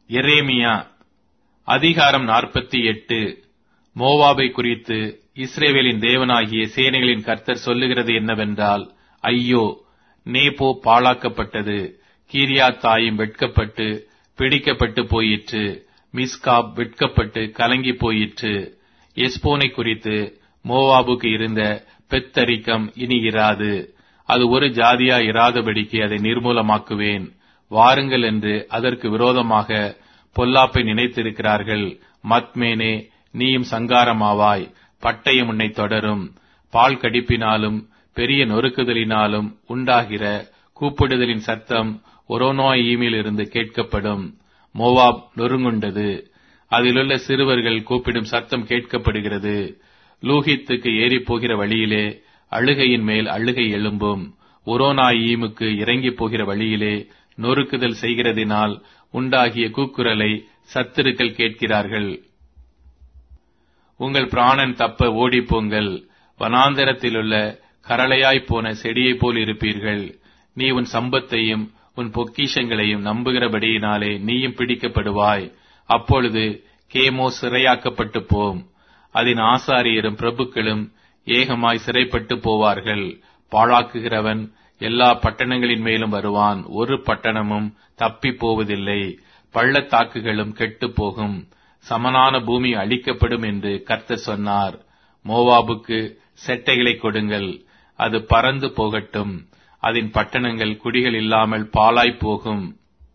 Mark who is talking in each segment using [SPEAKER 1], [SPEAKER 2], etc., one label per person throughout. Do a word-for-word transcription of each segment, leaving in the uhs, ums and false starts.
[SPEAKER 1] எரேமியா அதிகாரம் நாற்பத்தி எட்டு. மோவாபை குறித்து இஸ்ரவேலின் தேவனாகிய சேனைகளின் கர்த்தர் சொல்லுகிறது என்னவென்றால், ஐயோ, நேபோ பாழாக்கப்பட்டது, கீரியாத்தாயும் வெட்கப்பட்டு பிடிக்கப்பட்டு போயிற்று, மிஸ்காப் வெட்கப்பட்டு கலங்கி போயிற்று. எஸ்போனை குறித்து மோவாபுக்கு இருந்த பெத்தரிக்கம் இனி இராது, அது ஒரு ஜாதியா இராதபடிக்கு அதை நிர்மூலமாக்குவேன். வாருங்கள் என்று அதற்கு விரோதமாக பொல்லாப்பை நினைத்திருக்கிறார்கள். மத்மேனே, நீயும் சங்காரமாவாய், பட்டயம் உன்னை தொடரும். பால் கடிப்பினாலும் பெரிய நொறுக்குதலினாலும் உண்டாகிற கூப்பிடுதலின் சத்தம் ஒரோனோயீமில் இருந்து கேட்கப்படும். மோவாப் நொறுங்குண்டது, அதிலுள்ள சிறுவர்கள் கூப்பிடும் சத்தம் கேட்கப்படுகிறது. லூஹித்துக்கு ஏறி போகிற வழியிலே அழுகையின் மேல் அழுகை எழும்பும். ஒரோனாயீமுக்கு இறங்கி போகிற வழியிலே நொறுக்குதல் செய்கிறதினால் உண்டாகிய கூக்குரலை சத்துருக்கள் கேட்கிறார்கள். உங்கள் பிராணன் தப்ப ஓடிப்போங்கள், வனாந்தரத்திலுள்ள கரளையாய்ப் போன செடியைப் போல் இருப்பீர்கள். நீ உன் சம்பத்தையும் உன் பொக்கிஷங்களையும் நம்புகிறபடியினாலே நீயும் பிடிக்கப்படுவாய். அப்பொழுது கேமோ சிறையாக்கப்பட்டு போம், அதன் ஆசாரியரும் பிரபுக்களும் ஏகமாய் சிறைப்பட்டு போவார்கள். பாழாக்குகிறவன் எல்லா பட்டணங்களின் மேலும் வருவான், ஒரு பட்டணமும் தப்பி போவதில்லை. பள்ளத்தாக்குகளும் கெட்டு போகும், சமனான பூமி அழிக்கப்படும் என்று கர்த்தர் சொன்னார். மோவாபுக்கு செட்டைகளை கொடுங்கள், அது பறந்து போகட்டும், அதன் பட்டணங்கள் குடிகள் இல்லாமல் பாழாய் போகும்.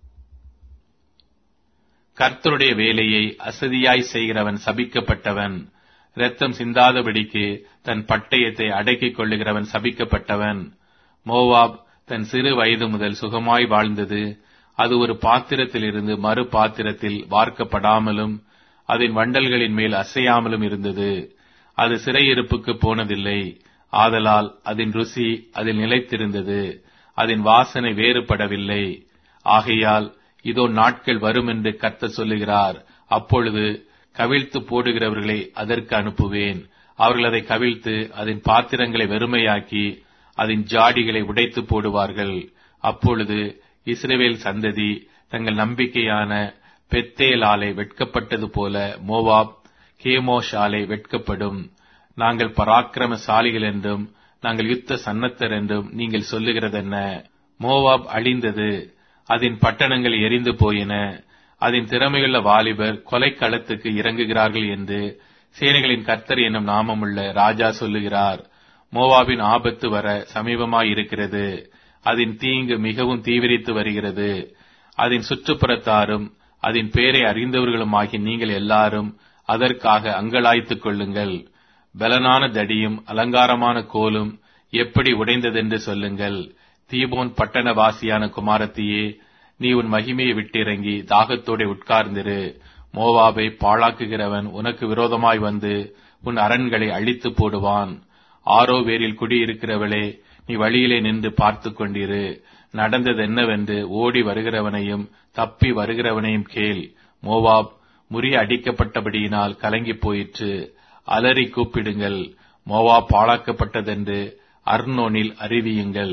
[SPEAKER 1] கர்த்தருடைய வேலையை அசதியாய் செய்கிறவன் சபிக்கப்பட்டவன். இரத்தம் சிந்தாதபடிக்கு தன் பட்டயத்தை அடக்கிக் கொள்ளுகிறவன் சபிக்கப்பட்டவன். மோவாப் தன் சிறு வயது முதல் சுகமாய் வாழ்ந்தது. அது ஒரு பாத்திரத்திலிருந்து மறு பாத்திரத்தில் வார்க்கப்படாமலும் அதன் வண்டல்களின் மேல் அசையாமலும் இருந்தது. அது சிறையிருப்புக்கு போனதில்லை, ஆதலால் அதன் ருசி அதில் நிலைத்திருந்தது, அதன் வாசனை வேறுபடவில்லை. ஆகையால் இதோ நாட்கள் வரும் என்று கர்த்தர் சொல்லுகிறார். அப்பொழுது கவிழ்த்து போடுகிறவர்களை அதற்கு அனுப்புவேன். அவர்கள் அதை கவிழ்த்து அதன் பாத்திரங்களை வெறுமையாக்கி அதன் ஜாடிகளை உடைத்து போடுவார்கள். அப்பொழுது இஸ்ரவேல் சந்ததி தங்கள் நம்பிக்கையான பெத்தேலாலை வெட்கப்பட்டது போல மோவாப் கேமோஷாலை வெட்கப்படும். நாங்கள் பராக்கிரமசாலிகள் என்றும் நாங்கள் யுத்த சன்னத்தர் என்றும் நீங்கள் சொல்லுகிறதென்ன? மோவாப் அழிந்தது, அதன் பட்டணங்கள் எரிந்து போயின, அதன் திறமையுள்ள வாலிபர் கொலைக்களத்துக்கு இறங்குகிறார்கள் என்று சேனைகளின் கர்த்தர் என்னும் நாமமுள்ள ராஜா சொல்லுகிறார். மோவாபின் ஆபத்து வர சமீபமாயிருக்கிறது, அதன் தீங்கு மிகவும் தீவிரித்து வருகிறது. அதன் சுற்றுப்புறத்தாரும் அதன் பேரை அறிந்தவர்களுமாகி நீங்கள் எல்லாரும் அதற்காக அங்கலாய்த்துக் கொள்ளுங்கள். பலனான தடியும் அலங்காரமான கோலும் எப்படி உடைந்ததென்று சொல்லுங்கள். தீபோன் பட்டணவாசியான குமாரத்தியே, நீ உன் மகிமையை விட்டிறங்கி தாகத்தோടെ உட்கார்ந்திரு. மோவாபை பாழாக்குகிறவன் உனக்கு விரோதமாய் வந்து உன் அரண்களை அழித்து போடுவான். ஆரோவேரில் குடியிருக்கிறவளே, நீ வழியிலே நின்று பார்த்து கொண்டிரு. நடந்தது என்னவென்று ஓடி வருகிறவனையும் தப்பி வருகிறவனையும் கேள். மோவாப் முறிய அடிக்கப்பட்டபடியினால் கலங்கி போயிற்று. அலறி கூப்பிடுங்கள், மோவாப் பாழாக்கப்பட்டதென்று அர்னோனில் அறிவியுங்கள்.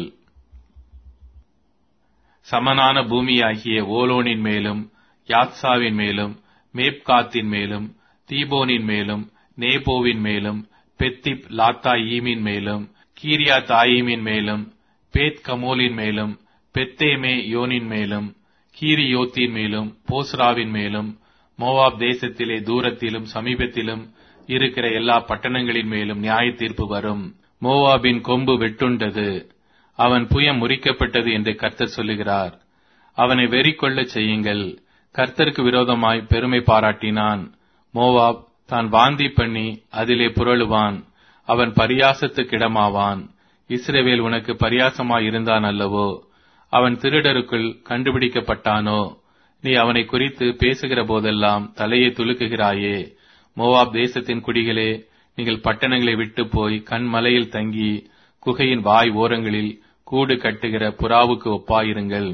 [SPEAKER 1] சமனான பூமியாகிய ஓலோனின் மேலும் யாத்சாவின் மேலும் மேப்காத்தின் மேலும் தீபோனின் மேலும் நேபோவின் மேலும் பெத்திப் லாத்தாயீமின் மேலும் கீரியாத்தாயீமின் மேலும் பேத் கமோலின் மேலும் பெத்தேமே யோனின் மேலும் கீரியோத்தின் மேலும் போஸ்ராவின் மேலும் மோவாப் தேசத்திலே தூரத்திலும் சமீபத்திலும் இருக்கிற எல்லா பட்டணங்களின் மேலும் நியாய தீர்ப்பு வரும். மோவாபின் கொம்பு வெட்டுண்டது, அவன் புயம் முறிக்கப்பட்டது என்று கர்த்தர் சொல்லுகிறார். அவனை வெறி கொள்ளச் செய்யுங்கள். கர்த்தருக்கு விரோதமாய் பெருமை பாராட்டினான். மோவாப் தான் வாந்தி பண்ணி அதிலே புரளுவான், அவன் பரியாசத்துக்கிடமாவான். இஸ்ரவேல் உனக்கு பரியாசமாய் இருந்தான் அல்லவோ? அவன் திருடருக்குள் கண்டுபிடிக்கப்பட்டானோ? நீ அவனை குறித்து பேசுகிற போதெல்லாம் தலையை துலுக்குகிறாயே. மோவாப் தேசத்தின் குடிகளே, நீங்கள் பட்டணங்களை விட்டு போய் கண்மலையில் தங்கி குகையின் வாய் ஓரங்களில் கூடு கட்டுகிற புறாவுக்கு ஒப்பாயிருங்கள்.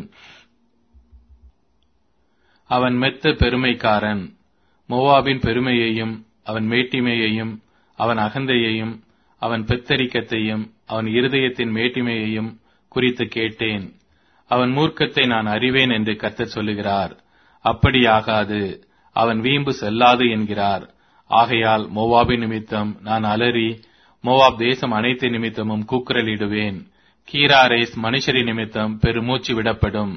[SPEAKER 1] அவன் மெத்த பெருமைக்காரன். மோவாபின் பெருமையையும் அவன் மேட்டிமையையும் அவன் அகந்தையையும் அவன் பெத்தரிக்கத்தையும் அவன் இருதயத்தின் மேட்டிமையையும் குறித்து கேட்டேன். அவன் மூர்க்கத்தை நான் அறிவேன் என்று கர்த்தர் சொல்லுகிறார். அப்படியாகாது, அவன் வீம்பு செல்லாது என்கிறார். ஆகையால் மோவாபின் நிமித்தம் நான் அலறி, மோவாப் தேசம் அனைத்து நிமித்தமும் கூக்குரலிடுவேன். கீராரேஸ் மனுஷரி நிமித்தம் பெருமூச்சு விடப்படும்.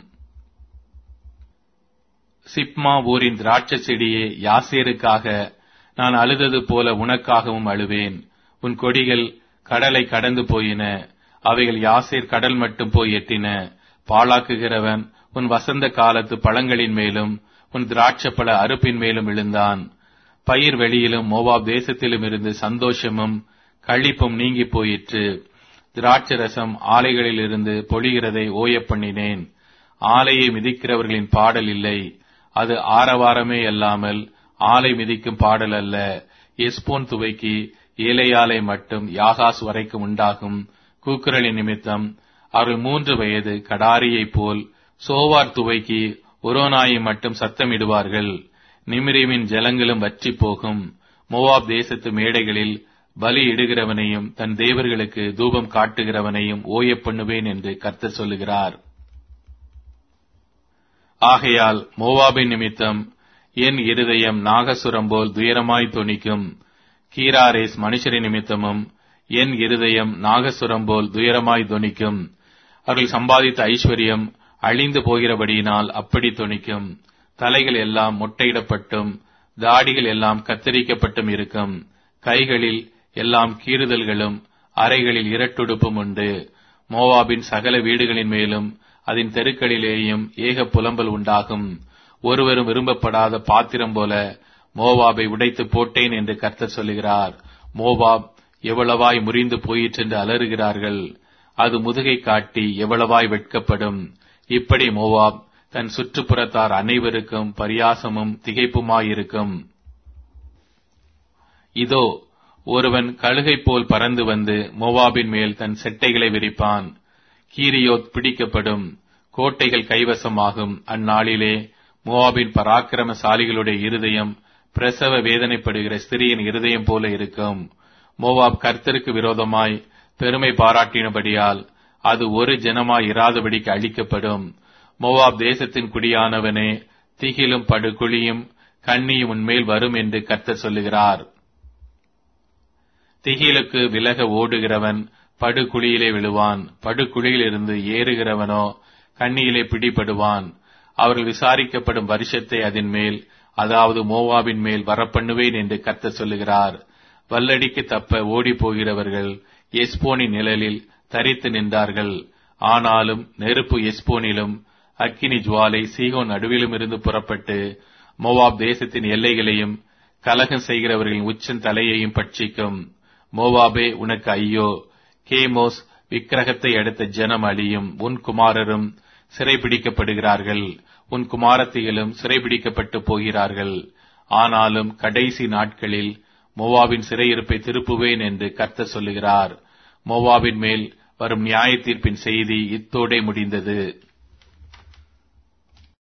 [SPEAKER 1] சிப்மா ஊரின் திராட்சை செடியே, யாசேருக்காக நான் அழுதது போல உனக்காகவும் அழுவேன். உன் கொடிகள் கடலை கடந்து போயின, அவைகள் யாசேர் கடல் மட்டும் போய் எட்டின. பாழாக்குகிறவன் உன் வசந்த காலத்து பழங்களின் மேலும் உன் திராட்சப்பழ அறுப்பின் மேலும் விழுந்தான். பயிர் வெளியிலும் மோவாப் தேசத்திலும் இருந்து சந்தோஷமும் களிப்பும் நீங்கி போயிற்று. திராட்சரசம் ஆலைகளில் இருந்து பொழிகிறதை ஓய பண்ணினேன். ஆலையை மிதிக்கிறவர்களின் பாடல் இல்லை, அது ஆரவாரமே அல்லாமல் ஆலை மிதிக்கும் பாடல் அல்ல. எஸ்போன் துவைக்கு ஏலையாலை மட்டும் யாகாஸ் வரைக்கும் உண்டாகும் கூக்குரலின் நிமித்தம் அவர்கள் மூன்று வயது கடாரியைப் போல் சோவார் துவைக்கு ஒரோனாயை மட்டும் சத்தமிடுவார்கள். நிமிரிமின் ஜலங்களும் வற்றி போகும். மோவாப் தேசத்து மேடைகளில் பலி இடுகிறவனையும் தன் தேவர்களுக்கு தூபம் காட்டுகிறவனையும் ஓய பண்ணுவேன் என்று கர்த்தர் சொல்லுகிறார். ஆகையால் மோவாபின் நிமித்தம் என் இருதயம் நாகசுரம் போல் துயரமாய் தொனிக்கும். கீராரேஸ் மனுஷரின் நிமித்தமும் என் இருதயம் நாகசுரம் போல் துயரமாய் தொனிக்கும். அவர்கள் சம்பாதித்த ஐஸ்வர்யம் அழிந்து போகிறபடியினால் அப்படி தொனிக்கும். தலைகள் எல்லாம் முட்டையிடப்பட்டும் தாடிகள் எல்லாம் கத்தரிக்கப்பட்டும் இருக்கும். கைகளில் எல்லாம் கீறுதல்களும் அறைகளில் இரட்டுடுப்பும் உண்டு. மோவாபின் சகல வீடுகளின் மேலும் அதன் தெருக்களிலேயும் ஏக புலம்பல் உண்டாகும். ஒருவரும் விரும்பப்படாத பாத்திரம் போல மோவாபை உடைத்து போட்டேன் என்று கர்த்தர் சொல்லுகிறார். மோவாப் எவ்வளவாய் முறிந்து போயிற்றென்று அலறுகிறார்கள். அது முதுகை காட்டி எவ்வளவாய் வெட்கப்படும். இப்படி மோவாப் தன் சுற்றுப்புறத்தார் அனைவருக்கும் பரியாசமும் திகைப்புமாயிருக்கும். இதோ, ஒருவன் கழுகை போல் பறந்து வந்து மோவாபின் மேல் தன் செட்டைகளை விரிப்பான். கீரியோத் பிடிக்கப்படும், கோட்டைகள் கைவசமாகும். அந்நாளிலே மோவாபின் பராக்கிரமசாலிகளுடைய இருதயம் பிரசவ வேதனைப்படுகிற ஸ்திரியின் இருதயம் போல இருக்கும். மோவாப் கர்த்தருக்கு விரோதமாய் பெருமை பாராட்டினபடியால் அது ஒரு ஜனமாய் இராதபடிக்கு அழிக்கப்படும். மோவாப் தேசத்தின் குடியானவனே, திகிலும் படுகுழியும் கண்ணியும் உன்மேல் வரும் என்று கர்த்தர் சொல்லுகிறார். திகிலுக்கு விலக ஓடுகிறவன் படுகுழியிலே விழுவான். படுகுழியிலிருந்து ஏறுகிறவனோ கண்ணியிலே பிடிபடுவான். அவர்கள் விசாரிக்கப்படும் வருஷத்தை அதன் மேல், அதாவது மோவாபின் மேல் வரப்பண்ணுவேன் என்று கர்த்தர் சொல்லுகிறார். வல்லடிக்கு தப்ப ஓடி போகிறவர்கள் எஸ்போனின் நிழலில் தரித்து நின்றார்கள். ஆனாலும் நெருப்பு எஸ்போனிலும் அக்கினி ஜுவாலை சீகோன் நடுவிலும் இருந்து புறப்பட்டு மோவாப் தேசத்தின் எல்லைகளையும் கலகம் செய்கிறவர்களின் உச்சன் தலையையும் பட்சிக்கும். மோவாபே, உனக்கு ஐயோ! கேமோஸ் விக்கிரகத்தை அடுத்த ஜனம் அழியும். உன் குமாரரும் சிறைபிடிக்கப்படுகிறார்கள், உன் குமாரத்திகளும் சிறைபிடிக்கப்பட்டு போகிறார்கள். ஆனாலும் கடைசி நாட்களில் மோவாபின் சிறையிருப்பை திருப்புவேன் என்று கர்த்தர் சொல்லுகிறார். மோவாபின் மேல் வரும் நியாய தீர்ப்பின் செய்தி இத்தோடே முடிந்தது.